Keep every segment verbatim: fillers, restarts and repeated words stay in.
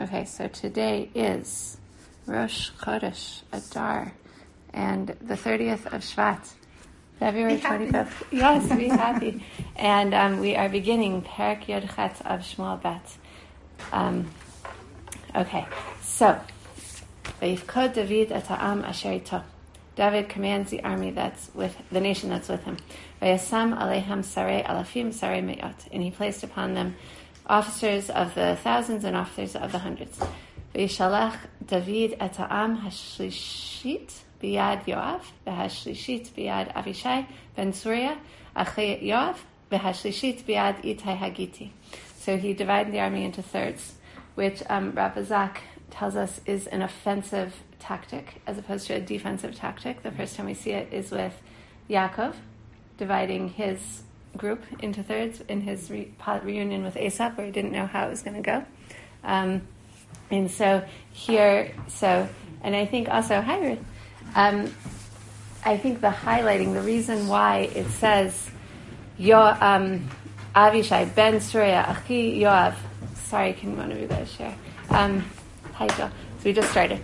Okay, so today is Rosh Chodesh Adar, and the thirtieth of Shvat, February twenty-fifth. Yes, be happy. And um, we are beginning Perek Yod Chet of Shmuel Bet. Um, okay, so Vayifkod David et ha'am asher ito. David commands the army that's with the nation that's with him. Vayasam aleiham sarei alafim sarei me'ot, and he placed upon them officers of the thousands and officers of the hundreds. Vayishalach David et ha'am hashlishit biyad Yoav, v'hashlishit biyad Avishai ben Surya, achei Yoav, v'hashlishit biyad Itai Hagiti. So he divided the army into thirds, which um, Rav Bazak tells us is an offensive tactic as opposed to a defensive tactic. The first time we see it is with Yaakov dividing his group into thirds in his re- reunion with Esau, where he didn't know how it was going to go. Um, and so here, so, and I think also, hi Ruth, um, I think the highlighting, the reason why it says, Yo, um, Avishai ben Surya, Achi Yoav, sorry, can one of you guys share? Um, hi Joel. So we just started.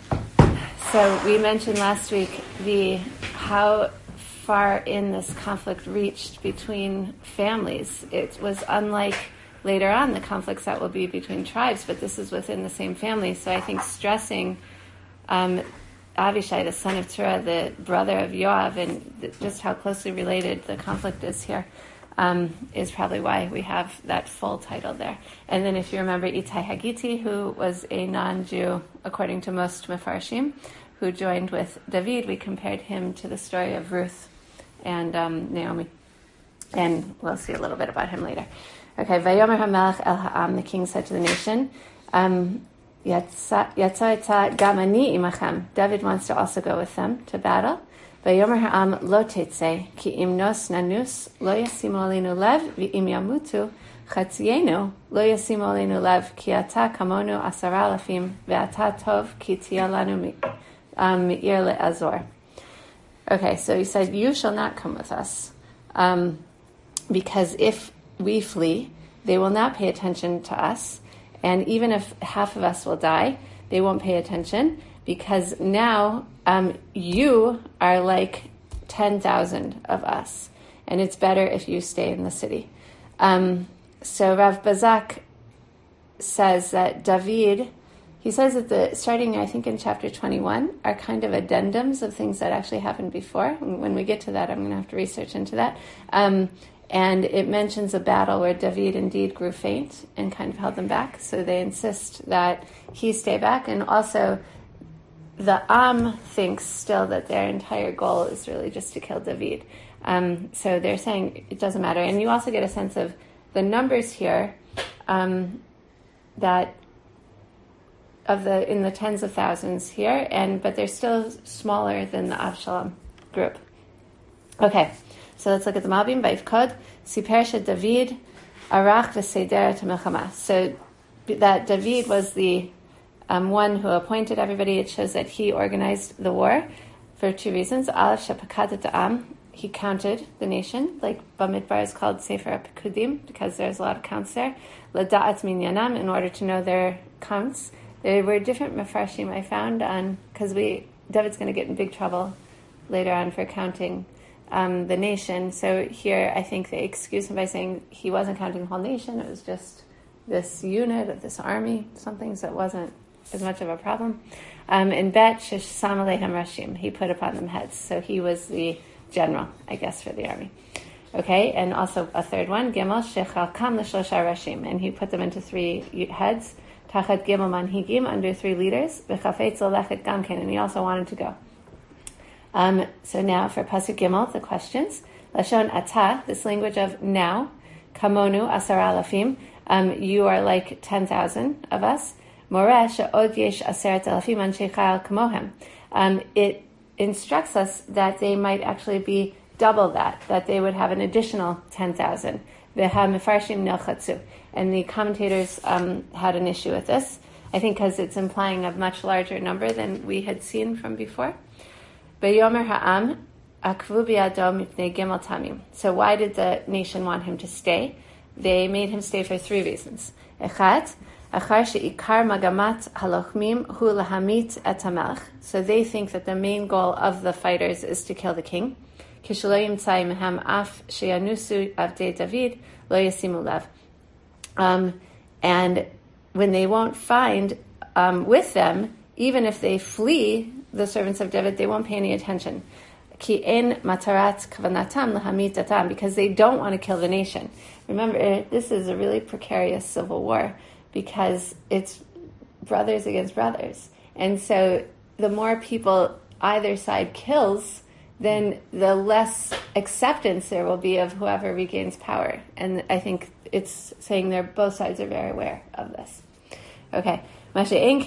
So we mentioned last week the how far in this conflict reached between families. It was unlike later on the conflicts that will be between tribes, but this is within the same family. So I think stressing um, Avishai, the son of Tzurah, the brother of Yoav, and th- just how closely related the conflict is here, um, is probably why we have that full title there. And then if you remember Itai Hagiti, who was a non-Jew, according to most Mefarshim, who joined with David, we compared him to the story of Ruth and um, Naomi. And we'll see a little bit about him later. Okay, Vayomer HaMelech El Ha'am, the king said to the nation, um, Yatsa Yatsa Gamani Imachem. David wants to also go with them to battle. Vayomer Ha'am Lo Tetzei, Ki Imnos Nanus, Lo Yasimu Alinu Lev, V'im Yamutu, Chatzienu, Lo Yasimu Alinu Lev, Ki Ata Kamonu Asara Lafim, Ve'ata Tov, Ki Tia Lanu Me'ir Le'azor. Okay, so he said, you shall not come with us, um, because if we flee, they will not pay attention to us, and even if half of us will die, they won't pay attention, because now um, you are like ten thousand of us, and it's better if you stay in the city. Um, so Rav Bazak says that David, he says that the starting, I think, in chapter twenty-one are kind of addendums of things that actually happened before. When we get to that, I'm going to have to research into that. Um, and it mentions a battle where David indeed grew faint and kind of held them back. So they insist that he stay back. And also, the Am thinks still that their entire goal is really just to kill David. Um, so they're saying it doesn't matter. And you also get a sense of the numbers here um, that of the in the tens of thousands here, and but they're still smaller than the Avshalom group. Okay, so let's look at the Malbim. Vayifkod Siper David Arach v'Seder T'Milchama. So that David was the um, one who appointed everybody. It shows that he organized the war for two reasons. Aleph Shapakadat Am, he counted the nation, like Bamidbar is called Sefer HaPekudim because there's a lot of counts there. Lada'at Minyanam, in order to know their counts. There were different Mefarshim I found on, because we David's going to get in big trouble later on for counting um, the nation. So here I think they excuse him by saying he wasn't counting the whole nation. It was just this unit of this army, something that wasn't as much of a problem. Um, in Bet Shesh Sam Aleichem Rashim, he put upon them heads. So he was the general, I guess, for the army. Okay, and also a third one, Gimel Shechalkam L'Shlosha Rashim, and he put them into three heads. Tachat Gimel Manhigim, under three leaders, v'chafetz Lechet Gamken, and he also wanted to go. Um, so now for Pasuk Gimel, the questions. Lashon Ata, this language of now, Kamonu Asara Alafim, um, you are like ten thousand of us. Moreh she'od yesh aseret alafim anshe chayil kamohem. Um, it instructs us that they might actually be double that, that they would have an additional ten thousand. V'ha-mefarshim nilchatzu. And the commentators um, had an issue with this, I think because it's implying a much larger number than we had seen from before. B'yomer ha'am akvu b'yado mipnei gimel tamim. So why did the nation want him to stay? They made him stay for three reasons. Echat, Achar she'ikar magamat halochmim hu lahamit et hamelech. So they think that the main goal of the fighters is to kill the king. Kishlo yimtzai mehem af sheyanusu avdei David lo yasimu lev. Um, and when they won't find um, with them, even if they flee the servants of David, they won't pay any attention. Ki en matarat kavanatam lahamit atam, because they don't want to kill the nation. Remember, this is a really precarious civil war because it's brothers against brothers. And so the more people either side kills, then the less acceptance there will be of whoever regains power. And I think it's saying there both sides are very aware of this. Okay. Which is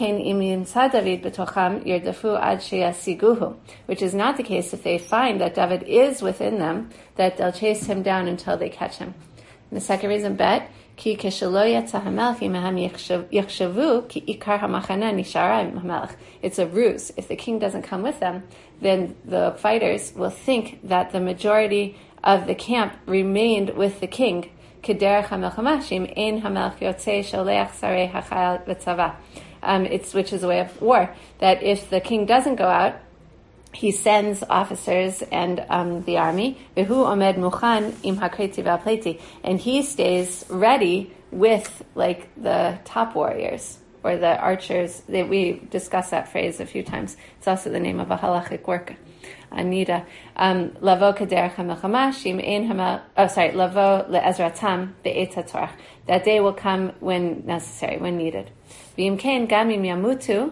not the case if they find that David is within them, that they'll chase him down until they catch him. And the second reason, bet, it's a ruse. If the king doesn't come with them, then the fighters will think that the majority of the camp remained with the king. Um, it's which is a way of war, that if the king doesn't go out, he sends officers and um, the army, and he stays ready with like the top warriors or the archers. They, we discussed that phrase a few times. It's also the name of a halachic work. Anita, lavo kaderech hamilchama shim ein hamel. Oh, sorry, lavo le'ezratam be'et hatorach. That day will come when necessary, when needed. V'im kein gamim yamutu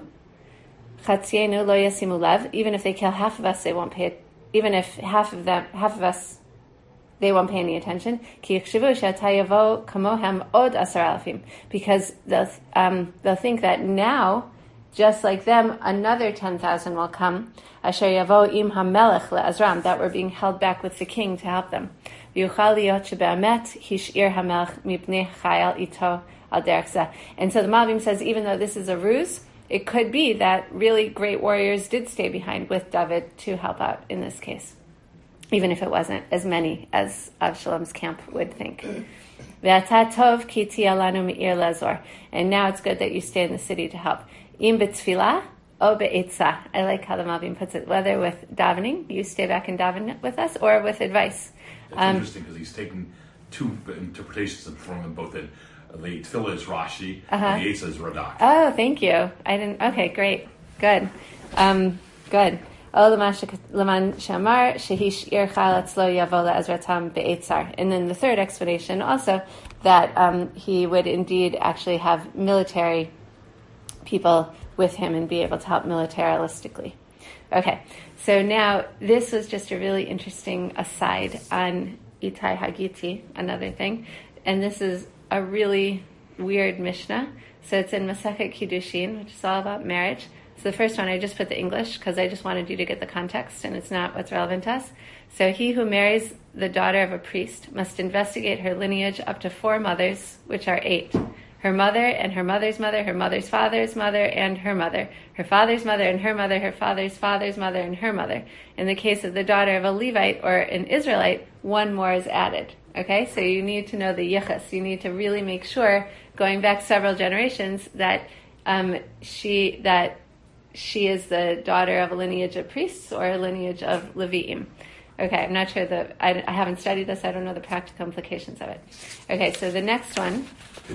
chatzienu lo yasimu lev. Even if they kill half of us, they won't pay it. Even if half of them, half of us, they won't pay any attention. Ki yichshavu she'atayavo kamohem od asar alafim. Because they'll um, they'll think that now, just like them, another ten thousand will come. Asher yavo im hamelech le'azram, that were being held back with the king to help them. V'yuchal liot shebe'amet hish'ir hamelech mipnei chayal ito al derech zeh. And so the Malbim says, even though this is a ruse, it could be that really great warriors did stay behind with David to help out in this case, even if it wasn't as many as Avshalom's camp would think. Ve'ata tov ki tia lanu me'ir lazor. And now it's good that you stay in the city to help. Im b'tfilah o be'etzah. I like how the Malbim puts it. Whether with davening, you stay back and daven with us, or with advice. That's um, interesting because he's taken two interpretations from them, both in the tefillah is Rashi, uh-huh. and the Eitzah is Radak. Oh, thank you. I didn't. Okay, great, good, um, good. Oh, leman shamar shehish ir chalatz lo yavo le'ezratam be'etzar. And then the third explanation also that um, he would indeed actually have military people with him and be able to help militaristically. Okay, so now this was just a really interesting aside on Itai Hagiti, another thing, and this is a really weird Mishnah. So it's in Masechet Kiddushin, which is all about marriage. So the first one, I just put the English because I just wanted you to get the context, and it's not what's relevant to us. So he who marries the daughter of a priest must investigate her lineage up to four mothers, which are eight. Her mother and her mother's mother, her mother's father's mother and her mother, her father's mother and her mother, her father's father's mother and her mother. In the case of the daughter of a Levite or an Israelite, one more is added. Okay, so you need to know the yichus. You need to really make sure, going back several generations, that um, she that she is the daughter of a lineage of priests or a lineage of Leviim. Okay, I'm not sure that I, I haven't studied this. I don't know the practical implications of it. Okay, so the next one.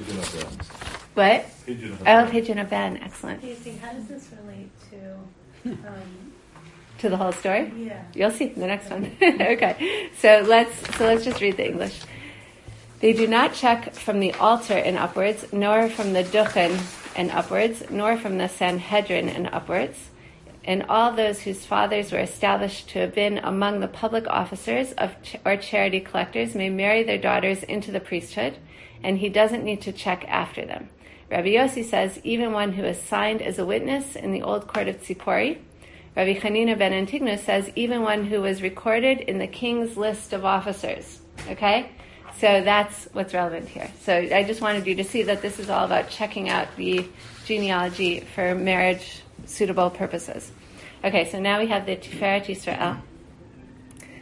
What? Oh, Pidyon Ben. Excellent. Casey, how does this relate to um, to the whole story? Yeah. You'll see in the next one. Okay, so let's so let's just read the English. They do not check from the altar and upwards, nor from the duchen and upwards, nor from the Sanhedrin and upwards. And all those whose fathers were established to have been among the public officers of ch- or charity collectors may marry their daughters into the priesthood, and he doesn't need to check after them. Rabbi Yossi says even one who is signed as a witness in the old court of Tzipori. Rabbi Chanina ben Antigonus says even one who was recorded in the king's list of officers. Okay? So that's what's relevant here. So I just wanted you to see that this is all about checking out the genealogy for marriage suitable purposes. Okay, so now we have the Tiferet Yisrael.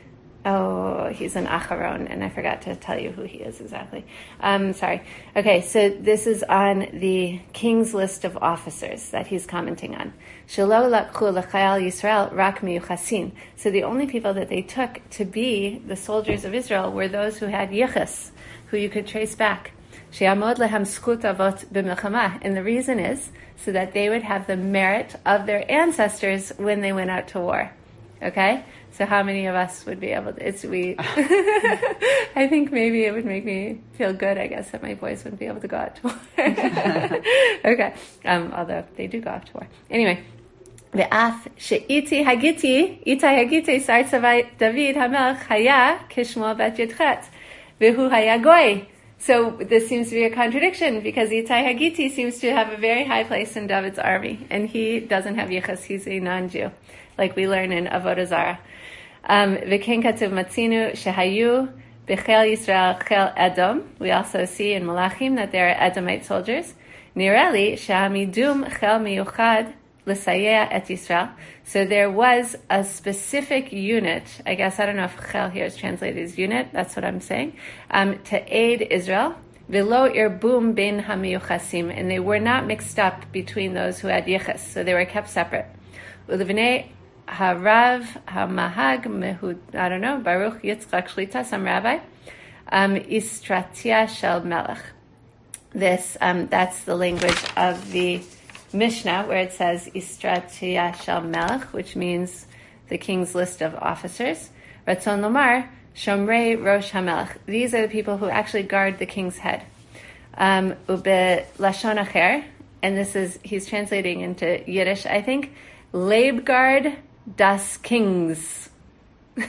Oh, he's an Acharon, and I forgot to tell you who he is exactly. Um, sorry. Okay, so this is on the king's list of officers that he's commenting on. Shelo lakhu l'chayal Yisrael rak miyuchasin. So the only people that they took to be the soldiers of Israel were those who had yichus, who you could trace back. She'amod lehem zchut avot b'milchama. And the reason is so that they would have the merit of their ancestors when they went out to war. Okay? So how many of us would be able to, it's we, I think maybe it would make me feel good, I guess, that my boys wouldn't be able to go out to war. Okay. Um, although they do go out to war. Anyway. Ve'af she'iti hagiti, itai hagiti sar tzavai David hamelch haya kishmo bet yitchet. Vehu haya goy. So this seems to be a contradiction because Itai Hagiti seems to have a very high place in David's army, and he doesn't have yichus, he's a non-Jew, like we learn in Avodah Zarah. V'ken katuv matzinu shehayu b'chel Yisrael chel Edom. We also see in Malachim that there are Edomite soldiers. Nireli shehamidum chel miyuchad l'sayeh et Yisrael. So there was a specific unit, I guess, I don't know if chel here is translated as unit, that's what I'm saying, um, to aid Israel. V'lo irbum ben hamiyuchasim. And they were not mixed up between those who had yichus, so they were kept separate. Ulivnei Harav Hamahag Mehud, I don't know, Baruch Yitzchak Shlita, some rabbi, um, Istratia Shel Melech. This, um, that's the language of the Mishnah, where it says Istratia Shel Melech, which means the king's list of officers. Ratzon Lomar, Shomrei Rosh HaMelech. These are the people who actually guard the king's head. Um, Ube Lashon Acher, and this is, he's translating into Yiddish, I think, Leibgard das Kings. So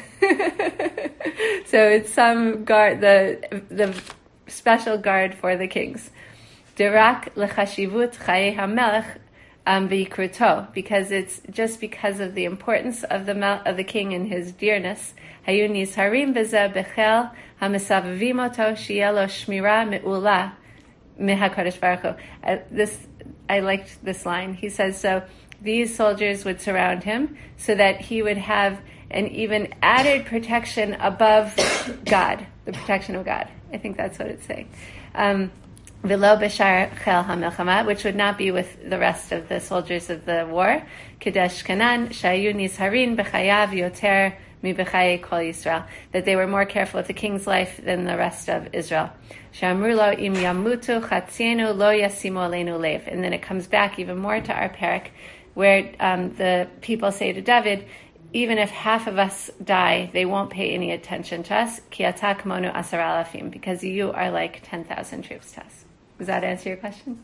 it's some guard, the the special guard for the kings. Dirak lechashivut chaye hamelech v'yikruto, because it's just because of the importance of the mel- of the king and his dearness. Hayun yisharim b'zeh bechel hamesavavim oto shielo shmira me'ula mehakadosh baruch hu. This, I liked this line. He says, so these soldiers would surround him so that he would have an even added protection above God, the protection of God. I think that's what it's saying. Um, V'lo b'shar chel hamilchama, which would not be with the rest of the soldiers of the war. Kadesh kanan shayu nizharin b'chayav yoter mi b'chaye kol Yisrael. That they were more careful with the king's life than the rest of Israel. Shamru lo im yamutu chatzienu lo yasimu aleinu lev. And then it comes back even more to our parak, where um, the people say to David, even if half of us die, they won't pay any attention to us. Ki ata k'monu asar alafim, because you are like ten thousand troops to us. Does that answer your question?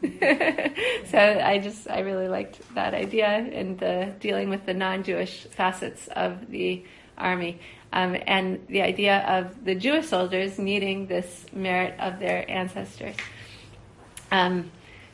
So I just, I really liked that idea and the dealing with the non-Jewish facets of the army. Um, and the idea of the Jewish soldiers needing this merit of their ancestors. Um,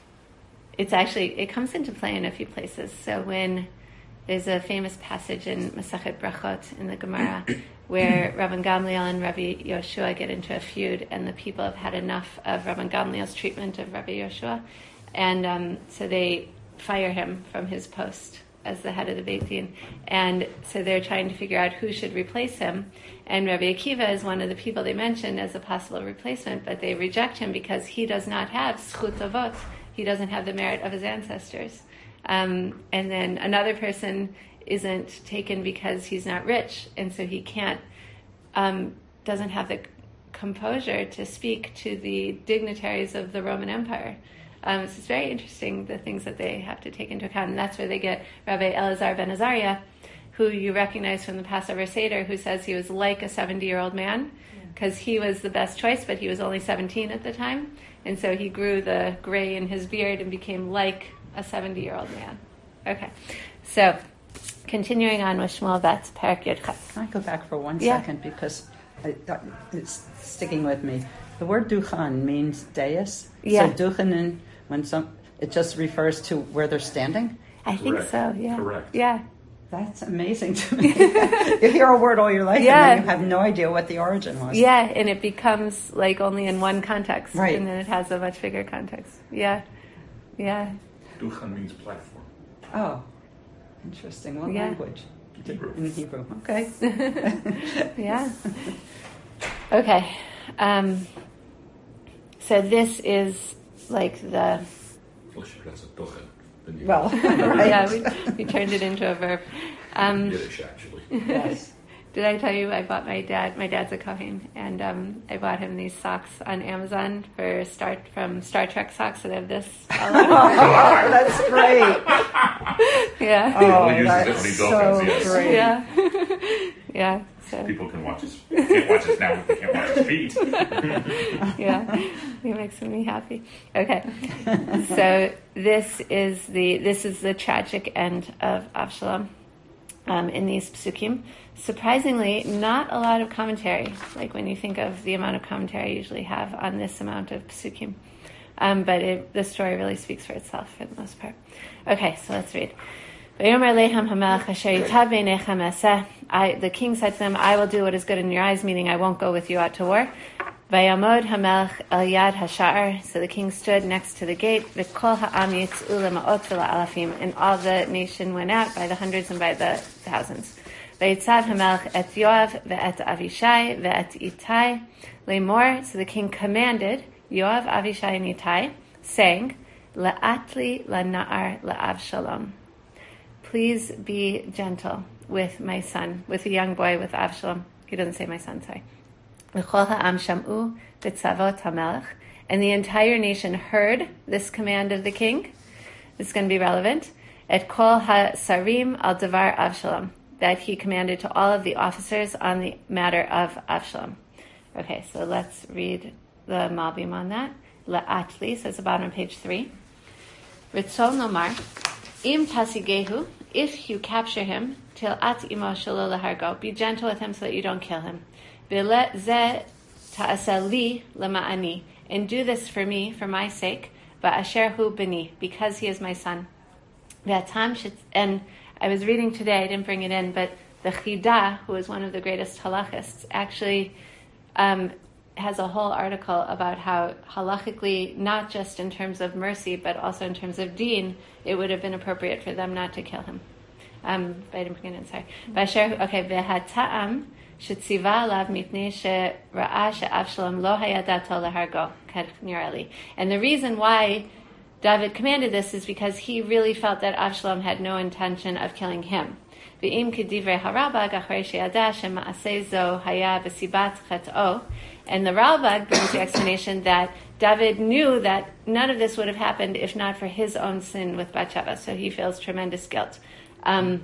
it's actually, it comes into play in a few places. So when there's a famous passage in Masachet Brachot in the Gemara where Rabban Gamliel and Rabbi Yoshua get into a feud, and the people have had enough of Rabban Gamliel's treatment of Rabbi Yoshua, and um, so they fire him from his post as the head of the Beit Din. And so they're trying to figure out who should replace him. And Rabbi Akiva is one of the people they mentioned as a possible replacement, but they reject him because he does not have zchut avot. He doesn't have the merit of his ancestors. Um, and then another person isn't taken because he's not rich, and so he can't, um, doesn't have the composure to speak to the dignitaries of the Roman Empire. Um, so it's very interesting, the things that they have to take into account, and that's where they get Rabbi Elazar ben Azariah, who you recognize from the Passover Seder, who says he was like a seventy-year-old man, because he was the best choice, but he was only seventeen at the time, and so he grew the gray in his beard and became like a seventy-year-old man. Okay, so continuing on with Shmuel Betz, Perek Yud Ches. Can I go back for one yeah. second, because I, that, it's sticking with me. The word duchan means dais. Yeah. So duchanin, when some, it just refers to where they're standing. I think Correct. so. Yeah. Correct. Yeah. That's amazing to me. You hear a word all your life, Yeah. and then you have no idea what the origin was. Yeah, and it becomes like only in one context, Right. and then it has a much bigger context. Yeah. Yeah. Duchan means platform. Oh, interesting. What Yeah. language? Hebrew. In Hebrew. Okay. Yeah. Okay. Um, so this is like the... Well, right. Yeah, we, we turned it into a verb. Um, Yiddish, actually. Yes. Did I tell you I bought my dad? My dad's a Kohen, and um, I bought him these socks on Amazon for Star from Star Trek socks. So they have this. All over. Oh, that's great. Yeah. Oh, We'll use it that's when he's so opens, yes. great. Yeah. Yeah. So People can watch us. Can't watch us now, but they can't watch his feet. yeah, it makes me happy. Okay, so this is the this is the tragic end of Avshalom um, in these psukim. Surprisingly, not a lot of commentary, like when you think of the amount of commentary I usually have on this amount of psukim. Um, but it, the story really speaks for itself for the most part. Okay, so let's read. I, the king said to them, I will do what is good in your eyes, meaning I won't go with you out to war. Vayamod hamelech el yad hasha'ar. So the king stood next to the gate. V'kol ha'am yitz'u lema'ot v'la'alafim. And all the nation went out by the hundreds and by the thousands. Vayitzav hamelech et Yoav ve'et Avishai ve'et Itai lemor. So the king commanded Yoav, Avishai, and Itai, saying, La'atli la'na'ar la'avshalom. Please be gentle with my son, with the young boy, with Avshalom. He doesn't say my son, sorry. And the entire nation heard this command of the king. This is going to be relevant. Et kol ha-sarim al davar Avshalom. That he commanded to all of the officers on the matter of Avshalom. Okay, so let's read the Malbim on that. La'atli, so it's about on page three. Ritzol nomar, im tasigehu, if you capture him, till at imo shelo lehargo, be gentle with him so that you don't kill him. V'le ze ta'aseh li lema'ani, and do this for me, for my sake, va'asher hu b'ni, because he is my son. V'atam shit, and I was reading today, I didn't bring it in, but the Chida, who is one of the greatest halachists, actually um, has a whole article about how halachically, not just in terms of mercy, but also in terms of deen, it would have been appropriate for them not to kill him. Um, but I didn't bring it in, sorry. Mm-hmm. Okay, v'hata'am shetziva alav mipnei she'ra'a she'Avshalom lo hayadato lehargo kadnirali. And the reason why David commanded this is because he really felt that Avshalom had no intention of killing him. V'im kedivrei harabag achrei she'yada shema'aseh zo haya b'sibat chet'o. And the Ralbag brings the explanation that David knew that none of this would have happened if not for his own sin with Bathsheba, so he feels tremendous guilt. Um,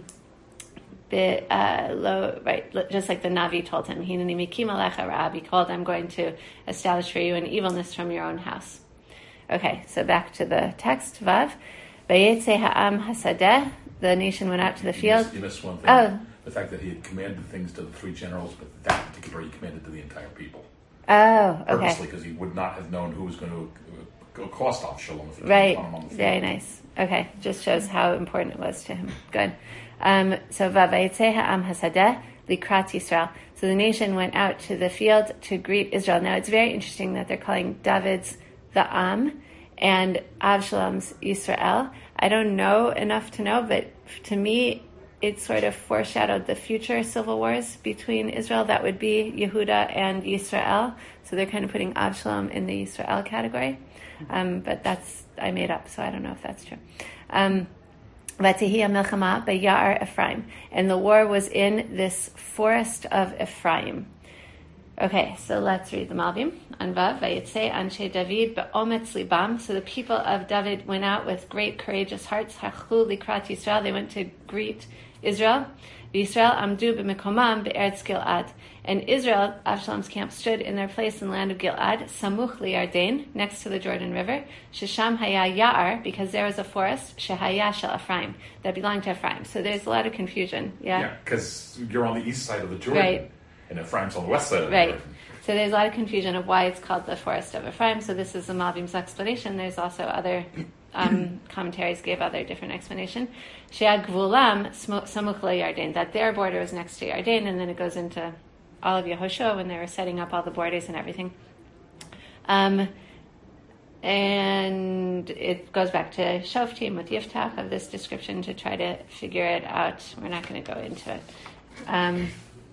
the, uh, lo, right, just like the Navi told him, Hineni mikim alecha ra, behold, I'm going to establish for you an evilness from your own house. Okay, so back to the text, Vav. Vayetze ha'am hasadeh, the nation went out to the field. You missed, you missed one thing. Oh. The fact that he had commanded things to the three generals, but that particular he commanded to the entire people. Oh, okay. Purposely, because he would not have known who was going to go cost Avshalom. If it right, on him on the field. Very nice. Okay, just shows how important it was to him. Good. Um, so, Vavayetze ha'am hasadeh likrat Yisrael. So the nation went out to the field to greet Israel. Now, it's very interesting that they're calling David's the Am and Avshalom's Yisrael. I don't know enough to know, but to me, it sort of foreshadowed the future civil wars between Israel. That would be Yehuda and Yisrael. So they're kind of putting Avshalom in the Yisrael category. Um, but that's, I made up, so I don't know if that's true. Um, Vatihiyah milchama b'ya'ar Ephraim. And the war was in this forest of Ephraim. Okay, so let's read the Malbim. Anvav, Vayetze Anshe David be'ometz libam. So the people of David went out with great courageous hearts. Hachlu likrat Yisrael. They went to greet Israel. V'Yisrael amdu b'mekomam be'eretz Gilad. And Israel, Avshalom's camp, stood in their place in the land of Gilad, samuch liYarden, next to the Jordan River. Shesham haya ya'ar, because there was a forest, shehaya shel Ephraim, that belonged to Ephraim. So there's a lot of confusion. Yeah, Yeah, because you're on the east side of the Jordan. Right. And Ephraim's on the west side of the Right. Jordan. So there's a lot of confusion of why it's called the Forest of Ephraim. So this is the Malbim's explanation. There's also other um, commentaries gave other different explanation. She'ad gvulam samuch liYarden, that their border was next to Yarden, and then it goes into all of Yehoshua when they were setting up all the borders and everything. Um, and it goes back to Shoftim with Yiftach of this description to try to figure it out. We're not going to go into it. Um,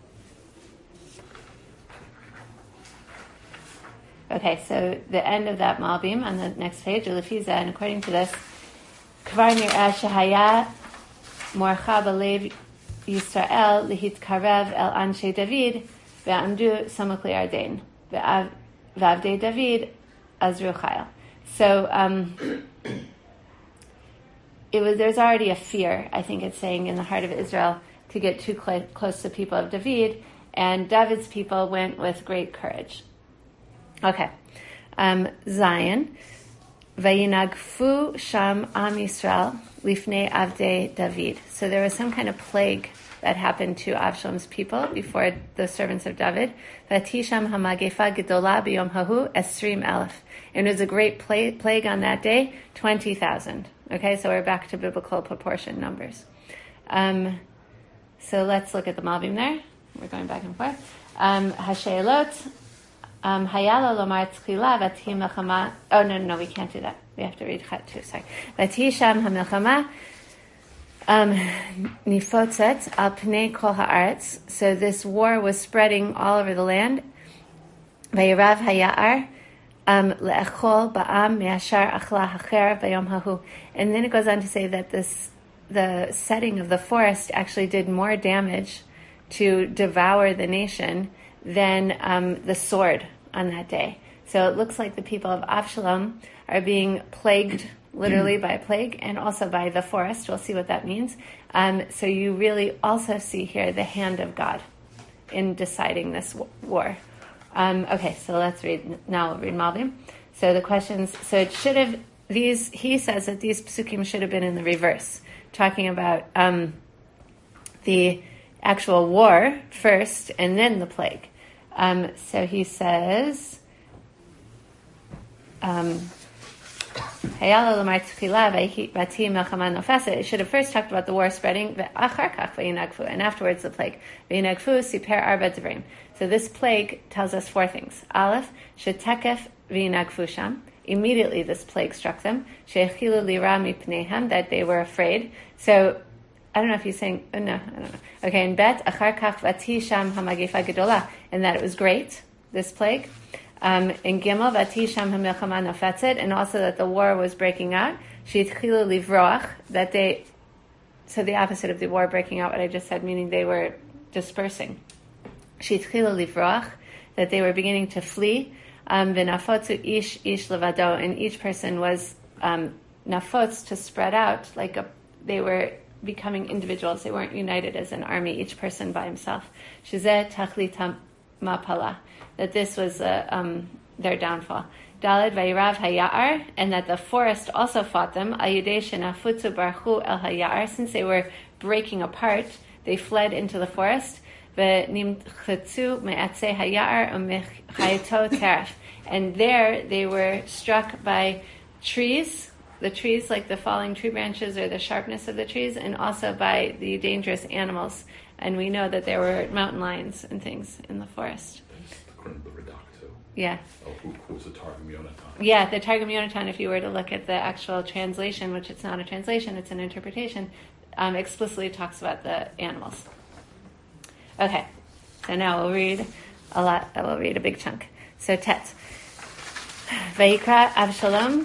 okay, so the end of that Malbim on the next page, Ulefiza, and according to this, Kvar nir'eh shehaya morcha b'lev Yisrael lehitkarev el anshe David ve'amdu samach li'ardein ve'avdei David azru chayil. So um, it was. There's already a fear, I think it's saying, in the heart of Israel to get too cl- close to the people of David, and David's people went with great courage. Okay, um, Zion, vayinagfu sham am Yisrael lifnei avdei David. So there was some kind of plague that happened to Avshalom's people before the servants of David. Vatisham hamagefa gedola biyom hahu esrim elef. And it was a great plague, plague on that day, twenty thousand. Okay, so we're back to biblical proportion numbers. Um, so let's look at the Malbim there. We're going back and forth. Um, Hasheelot, um, Hayala lomar tzchila v'ti melchama. Oh, no, no, no, we can't do that. We have to read Chat too, sorry. Vatisham hamilchama um, nifotzet al pnei kol haaretz. So this war was spreading all over the land. Vayirav haya'ar. Um, le'echol ba'am me'ashar achla hacher b'yom hahu. And then it goes on to say that this, the setting of the forest actually did more damage to devour the nation than um, the sword on that day. So it looks like the people of Avshalom are being plagued, literally by a plague, and also by the forest. We'll see what that means. Um, so you really also see here the hand of God in deciding this war. Um, okay, so let's read, now we'll read Malbim. So the questions, so it should have, these, he says that these psukim should have been in the reverse, talking about um, the actual war first and then the plague. Um, so he says, um, it should have first talked about the war spreading, and afterwards the plague. So this plague tells us four things. Aleph, shetekef v'yinagfu sham. Immediately this plague struck them. She'echilu lira mipneihem, that they were afraid. So, I don't know if he's saying, oh, no, I don't know. Okay, and bet, achar kach vati sham hamagefa gedola, and that it was great, this plague. Um, in Gimel, vati sham hamilchama nofetzet, and also that the war was breaking out. She'echilu livroach, that they, so the opposite of the war breaking out, what I just said, meaning they were dispersing. She'itchilu livroach, that they were beginning to flee. Um, v'nafotzu ish ish levado, and each person was um, nafotz, to spread out, like a, they were becoming individuals. They weren't united as an army, each person by himself. Shizeh tachlit mapala, that this was uh, um, their downfall. Daled vayirav hayar, and that the forest also fought them. Ayudei shenafutzu barchu el hayar, since they were breaking apart, they fled into the forest. V'nimchetzu me'atzei hayar u'mechayeto teref, and there they were struck by trees, the trees like the falling tree branches or the sharpness of the trees, and also by the dangerous animals. And we know that there were mountain lions and things in the forest. According to the Radak too. Yeah. Oh, who quotes the Targum Yonatan? Yeah, the Targum Yonatan, if you were to look at the actual translation, which it's not a translation, it's an interpretation, um, explicitly talks about the animals. Okay, so now we'll read a lot, we'll read a big chunk. So Tet. Vayikra Avshalom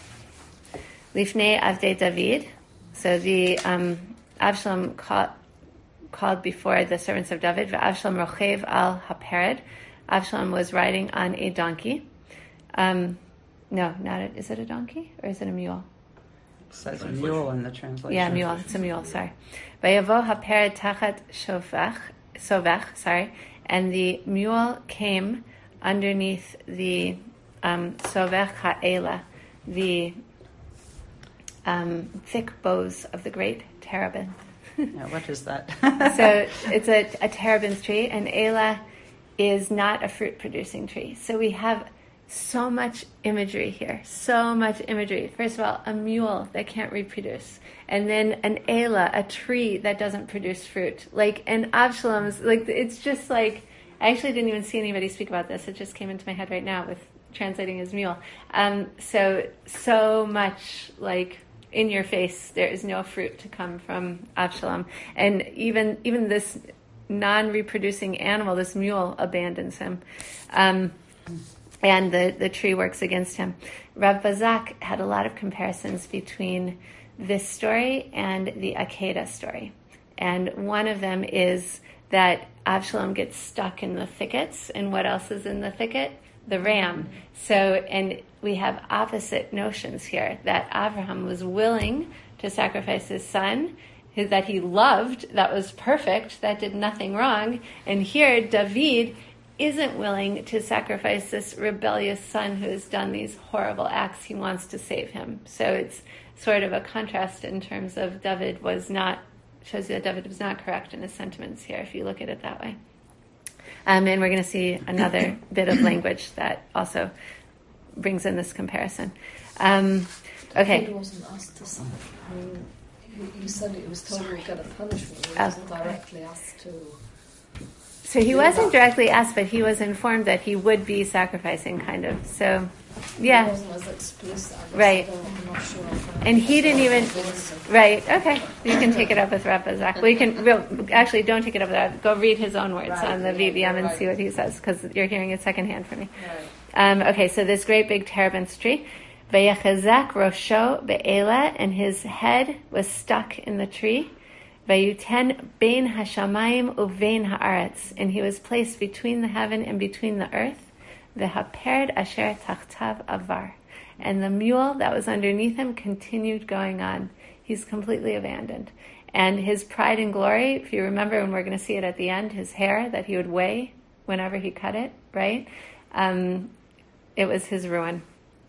Lifnei Avdei David. So the um, Avshalom called, called before the servants of David. Avshalom Rochev al Hapered. Avshalom was riding on a donkey. Um, no, not a, is it a donkey or is it a mule? It says a mule in the translation. Yeah, mule. It's a mule. Sorry. Vayavo Hapered tachat shovach. Sovech, sorry, and the mule came underneath the um, Sovech ha'ela, the um, thick boughs of the great terebinth. Yeah, what is that? So it's a, a terebinth tree, and Ela is not a fruit-producing tree. So we have so much imagery here, so much imagery. First of all, a mule that can't reproduce, and then an Ela, a tree that doesn't produce fruit. Like, and Avshalom's, like, it's just like, I actually didn't even see anybody speak about this. It just came into my head right now with translating as mule. Um, so, so much like in your face, there is no fruit to come from Avshalom. And even even this non-reproducing animal, this mule, abandons him. Um, and the, the tree works against him. Rav Bazak had a lot of comparisons between this story and the Akedah story. And one of them is that Avshalom gets stuck in the thickets. And what else is in the thicket? The ram. So, and we have opposite notions here, that Abraham was willing to sacrifice his son, that he loved, that was perfect, that did nothing wrong. And here, David isn't willing to sacrifice this rebellious son who has done these horrible acts. He wants to save him. So it's sort of a contrast in terms of David was not, shows you that David was not correct in his sentiments here, if you look at it that way. Um, and we're going to see another bit of language that also brings in this comparison. Um, okay. David wasn't asked to sign. I mean, you, you said it was told he would get a punishment. He Oh. wasn't directly asked to. So he wasn't directly asked, but he was informed that he would be sacrificing, kind of. So, yeah. It wasn't as explicit. I guess. Right. I don't, I'm not sure. Of And he didn't even... Right, okay. You can take it up with Rav Bazak. Well, you can... Well, actually, don't take it up with Rav. Go read his own words Right, on the yeah, V V M and right. see what he says, because you're hearing it secondhand from me. Right. Um, okay, so this great big terebinth tree. Vayachazak rosho be'ela, and his head was stuck in the tree. Vayuten bein hashamayim uvein haaretz, and he was placed between the heaven and between the earth. V'haperd asher tachtav avar, and the mule that was underneath him continued going on. He's completely abandoned. And his pride and glory, if you remember, and we're going to see it at the end, his hair that he would weigh whenever he cut it, right? Um, it was his ruin.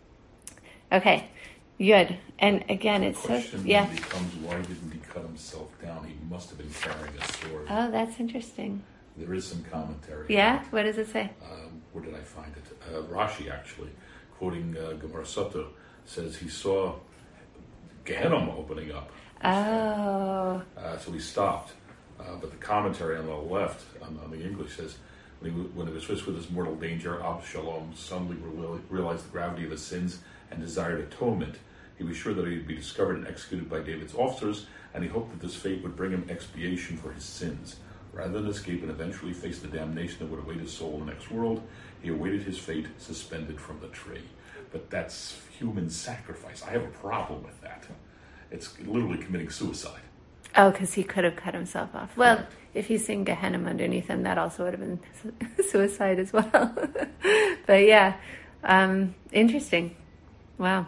Okay, Yud. And again, it's the so... question Yeah. then becomes, why didn't he cut himself down? He must have been carrying a sword. Oh, that's interesting. There is some commentary. Yeah? What does it say? Um, where did I find it? Uh, Rashi, actually, quoting uh, Gemara Sutta, says he saw Gehenna opening up. Oh. Uh, so he stopped. Uh, but the commentary on the left, on, on the English, says, when he, when he was faced with his mortal danger, Absalom suddenly real- realized the gravity of his sins and desired atonement. He was sure that he would be discovered and executed by David's officers, and he hoped that this fate would bring him expiation for his sins. Rather than escape and eventually face the damnation that would await his soul in the next world, he awaited his fate suspended from the tree. But that's human sacrifice. I have a problem with that. It's literally committing suicide. Oh, because he could have cut himself off. Well, Correct. if he's seeing Gehenna underneath him, that also would have been su- suicide as well. But yeah, um, interesting. Wow.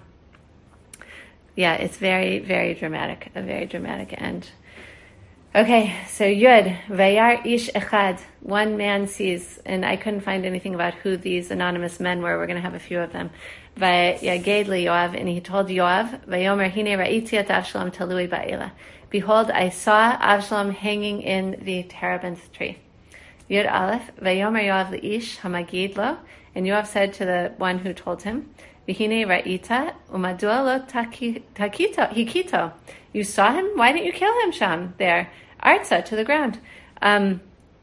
Yeah, it's very, very dramatic, a very dramatic end. Okay, so Yud, Vayar Ish Echad, one man sees, and I couldn't find anything about who these anonymous men were. We're going to have a few of them. Vayaged Yoav, and he told Yoav, Vayomer Hine Ra'iti et Avshalom talui ba'ela. Behold, I saw Avshalom hanging in the terebinth tree. Yud Aleph, Vayomer Yoav Leish Hamagid Lo, and Yoav said to the one who told him, V'hine Ra'ita umadua lo takito hikito. You saw him? Why didn't you kill him, Sham? There, Arza, to the ground. Um,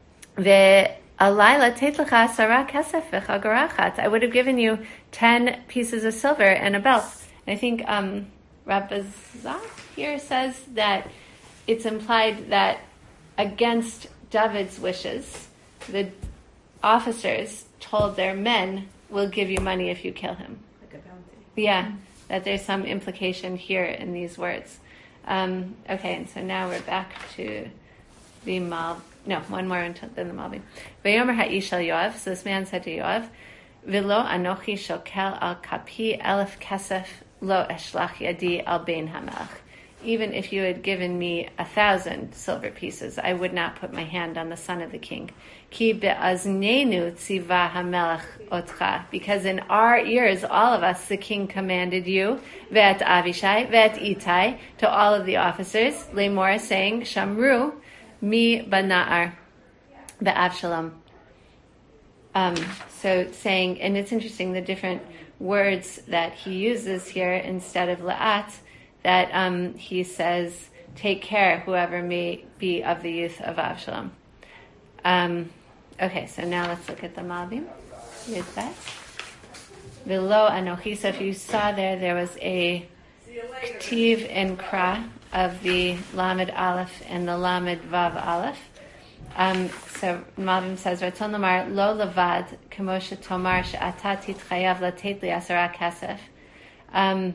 Ve'alayla tetlecha sara kesef v'chagarachat. I would have given you ten pieces of silver and a belt. And I think um, Rabbi Zach here says that it's implied that against David's wishes, the officers told their men, we'll give you money if you kill him. Like a bounty. Yeah, that there's some implication here in these words. Um, okay, and so now we're back to the Mal. No, one more until then the Malvi. Vayomer ha'ish al Yoav. So this man said to Yoav, "V'lo anochi shokel al kapi elef kesef lo eshlach yadi al bein hamelach." Even if you had given me a thousand silver pieces, I would not put my hand on the son of the king. Ki be'aznenu tziva hamelach otcha. Because in our ears, all of us, the king commanded you, ve'et Avishai, ve'et Itai, to all of the officers, Lemor, saying, Shamru, mi bana'ar, be'Avshalom. Um, so saying, and it's interesting, the different words that he uses here instead of la'at, that um, he says, take care, whoever may be of the youth of Avshalom. Um, okay, so now let's look at the Malbim. Here's that. Velo anochi. So if you saw there, there was a ktiv and kra of the lamed aleph and the lamed vav aleph. Um, so Malvim says, Ratzon Lamar lo levad k'moshe tomar she'ata titchayav latet li asara kasef. Um,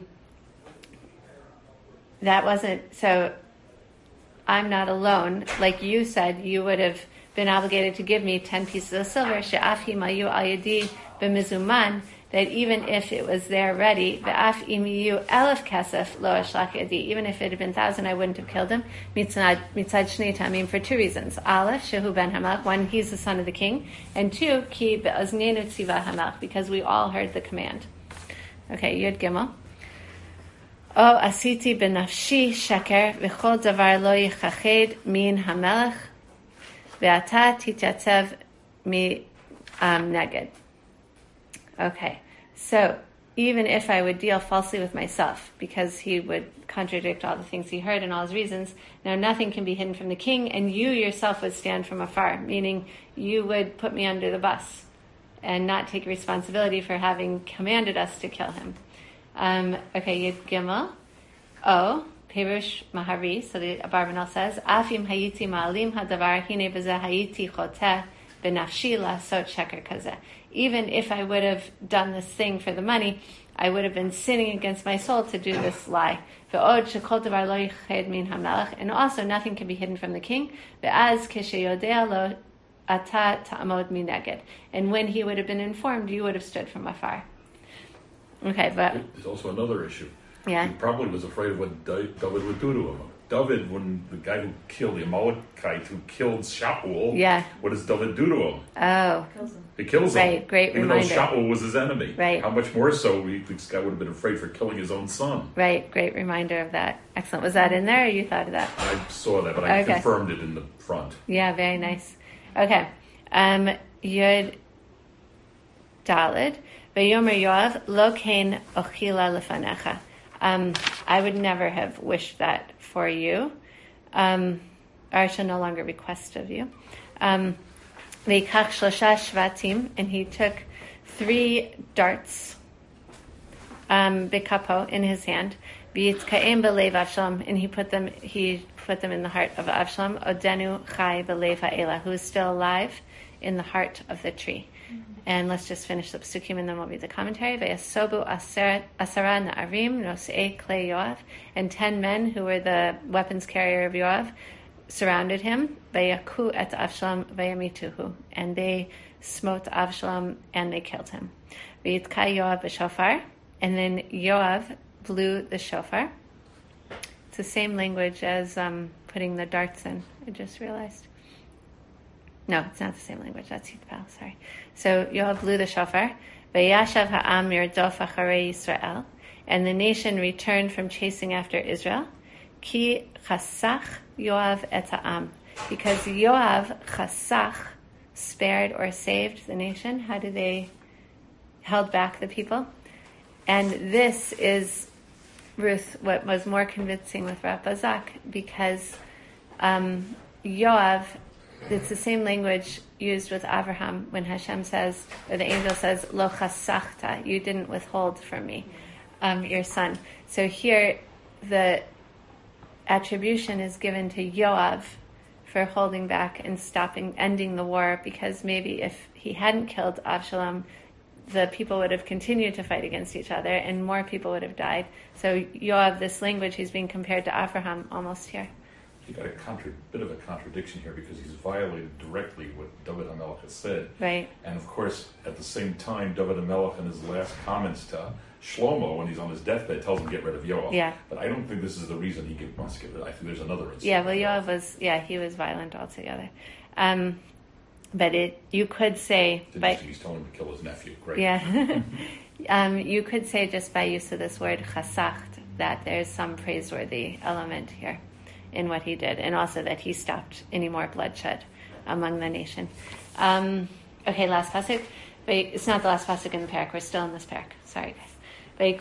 that wasn't, so I'm not alone. Like you said, you would have been obligated to give me ten pieces of silver, she'af himayu al yadi b'mizuman, that even if it was there ready, ve'af imiyu elef kasef lo ashlach yadi, even if it had been thousand, I wouldn't have killed him. Mitzad shnei tamim, for two reasons. Aleph, shehu ben hamelach, one, he's the son of the king, and two, ki be'oznenu tziva hamelach, because we all heard the command. Okay, Yud Gimel. O asiti benafshi shaker v'chol davar lo yichached min hamelach ve'ata tityatev mi um, neged. Okay, so even if I would deal falsely with myself, because he would contradict all the things he heard and all his reasons, now nothing can be hidden from the king, and you yourself would stand from afar, meaning you would put me under the bus and not take responsibility for having commanded us to kill him. Um, okay, Yud Gimel. O, Perush Mahari, so the Abarbanel says, Afim hayiti ma'alim hadavar hine b'zeh hayiti choteh b'nafshi la'asot sheker kazeh. Even if I would have done this thing for the money, I would have been sinning against my soul to do this lie. Ve'od shekol davar lo yiched min hamelech, and also nothing can be hidden from the king. Ve'az kesheyodea lo ata ta'amod mineged, and when he would have been informed, you would have stood from afar. Okay, but there's also another issue. Yeah. He probably was afraid of what David would do to him. David, when the guy who killed the Amalekite, who killed Shaul, yeah. what does David do to him? Oh. Kills him. He kills him. Right, great even reminder. Even though Shaul was his enemy. Right. How much more so he, this guy would have been afraid for killing his own son. Right, great reminder of that. Excellent. Was that in there, or you thought of that? I saw that, but I okay. confirmed it in the front. Yeah, very nice. Okay. Um, Yud Daled. Vayomer Yoav, lo kain ochila lefanecha. Um, I would never have wished that for you. Um, or I shall no longer request of you. Um, Veikach shlosha shvatim, and he took three darts, um, bekapo, in his hand. V'yitzkaim belev Avshalom, and he put them, he put them in the heart of Avshalom. Odenu chai belev ha'ela, who is still alive in the heart of the tree. And let's just finish the psukim and then we'll read the commentary. Ve'asobu asara na'arim nosei klei Yoav, and ten men who were the weapons carrier of Yoav surrounded him. Ve'yaku et Avshalom ve'yamituhu, and they smote Avshalom and they killed him. Ve'yitka Yoav b'shofar, and then Yoav blew the shofar. It's the same language as um, putting the darts in, I just realized. No, it's not the same language. That's Yitpal, sorry. So Yoav blew the shofar. Vayashav ha'am yirdof acharei Yisrael. And the nation returned from chasing after Israel. Ki chasach Yoav et ha'am. Because Yoav chasach, spared or saved the nation. How do they held back the people? And this is, Ruth, what was more convincing with Rav Bazak, because um, Yoav, it's the same language used with Abraham when Hashem says, or the angel says, Lo chasachta, you didn't withhold from me, um, your son. So here, the attribution is given to Yoav for holding back and stopping, ending the war, because maybe if he hadn't killed Avshalom, the people would have continued to fight against each other and more people would have died. So Yoav, this language, he's being compared to Abraham almost here. You got a contra- bit of a contradiction here because he's violated directly what David HaMelech has said. Right. And of course, at the same time, David HaMelech in his last comments to Shlomo, when he's on his deathbed, tells him to get rid of Yoav. Yeah. But I don't think this is the reason he get, wants to get rid of it. I think there's another reason. Yeah, well, Yoav was, yeah, he was violent altogether. Um, but it, you could say... Did by, you see he's telling him to kill his nephew? Great. Yeah. um, you could say just by use of this word, chasacht, that there's some praiseworthy element here in what he did, and also that he stopped any more bloodshed among the nation. Um, okay, last pasuk. It's not the last pasuk in the parak. We're still in this parak. Sorry, guys.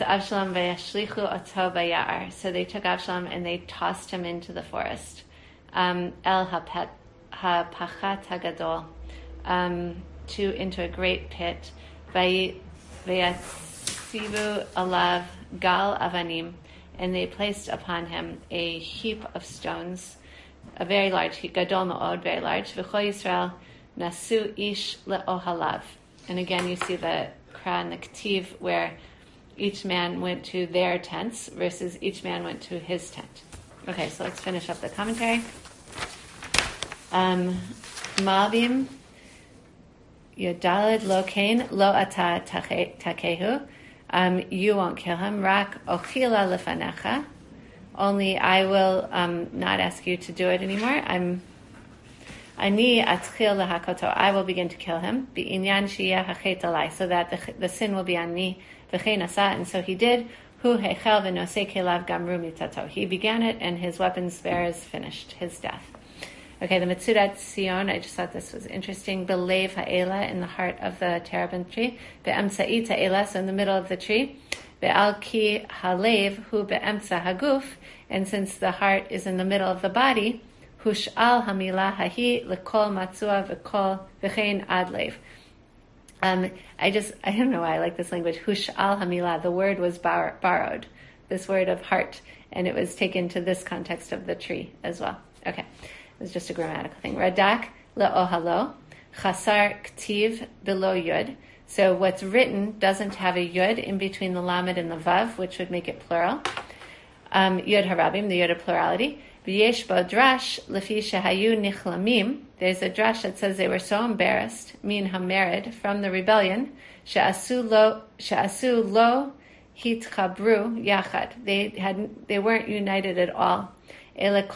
So they took Avshalom and they tossed him into the forest. Um, El hapet hapachat hagadol, um, to into a great pit. V'yatzivu alav gal avanim, and they placed upon him a heap of stones, a very large, gadol ma'od, very large. V'chol Yisrael nasu ish le'ohalav. And again, you see the kra and the ktiv where each man went to their tents versus each man went to his tent. Okay, so let's finish up the commentary. Um, Malbim Yodalid lo kain lo ata takehu. Um, you won't kill him. Rak ochila lefanecha. Only I will um, not ask you to do it anymore. I'm ani atchil lehakoto. I will begin to kill him. Bi'inyan shiyah hachet alai, so that the, the sin will be on me. V'chein asa, and so he did. Hu heichel v'nosei kelav gamru mitato. He began it, and his weapons bearers finished his death. Okay, the Metzudat Sion, I just thought this was interesting. Belev ha'ela, in the heart of the terebinth tree. Be'emtza'it ha'ela, so in the middle of the tree. Be'al ki halev hu be'emtza haguf, and since the heart is in the middle of the body, hush'al hamilah hahi lekol matzua v'kol v'chein adlev. Um, I just, I don't know why I like this language. Hush'al hamilah, the word was bar- borrowed, this word of heart, and it was taken to this context of the tree as well. Okay. It's just a grammatical thing. Radak le'ohalo, chasar ktiv below yud. So what's written doesn't have a yud in between the lamed and the vav, which would make it plural. Um, yud harabim, the yud of plurality. V'yesh bo drash lefi shehayu nichlamim. There's a drash that says they were so embarrassed, min hamered, from the rebellion, she'asu lo she'asu lo hitchabru yachad. They had they weren't united at all. Each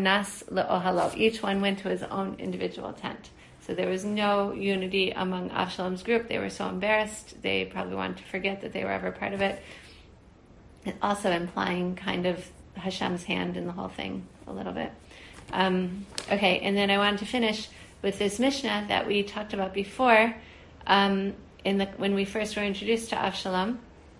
one went to his own individual tent. So there was no unity among Avshalom's group. They were so embarrassed. They probably wanted to forget that they were ever part of it. And also implying kind of Hashem's hand in the whole thing a little bit. Um, okay, and then I wanted to finish with this Mishnah that we talked about before um, in the when we first were introduced to Avshalom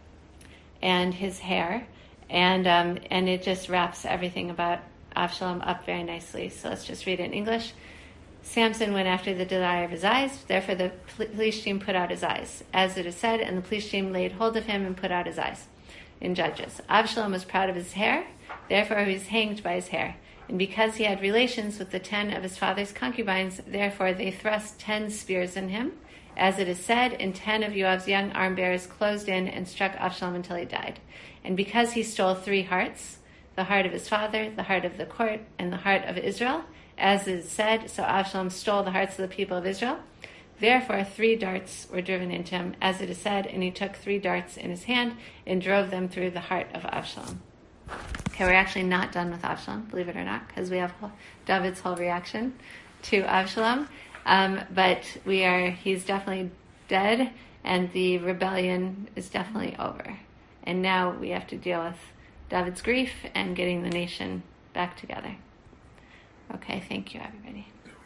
and his hair. And um, and it just wraps everything about Avshalom up very nicely. So let's just read it in English. Samson went after the desire of his eyes, therefore the Plishtim put out his eyes. As it is said, and the Plishtim laid hold of him and put out his eyes. In Judges. Avshalom was proud of his hair, therefore he was hanged by his hair. And because he had relations with the ten of his father's concubines, therefore they thrust ten spears in him. As it is said, and ten of Yoav's young arm bearers closed in and struck Avshalom until he died. And because he stole three hearts, the heart of his father, the heart of the court, and the heart of Israel, as it is said, so Avshalom stole the hearts of the people of Israel. Therefore three darts were driven into him, as it is said, and he took three darts in his hand and drove them through the heart of Avshalom. Okay, we're actually not done with Avshalom, believe it or not, because we have David's whole reaction to Avshalom. Um, but we are, he's definitely dead, and the rebellion is definitely over. And now we have to deal with David's grief and getting the nation back together. Okay, thank you, everybody.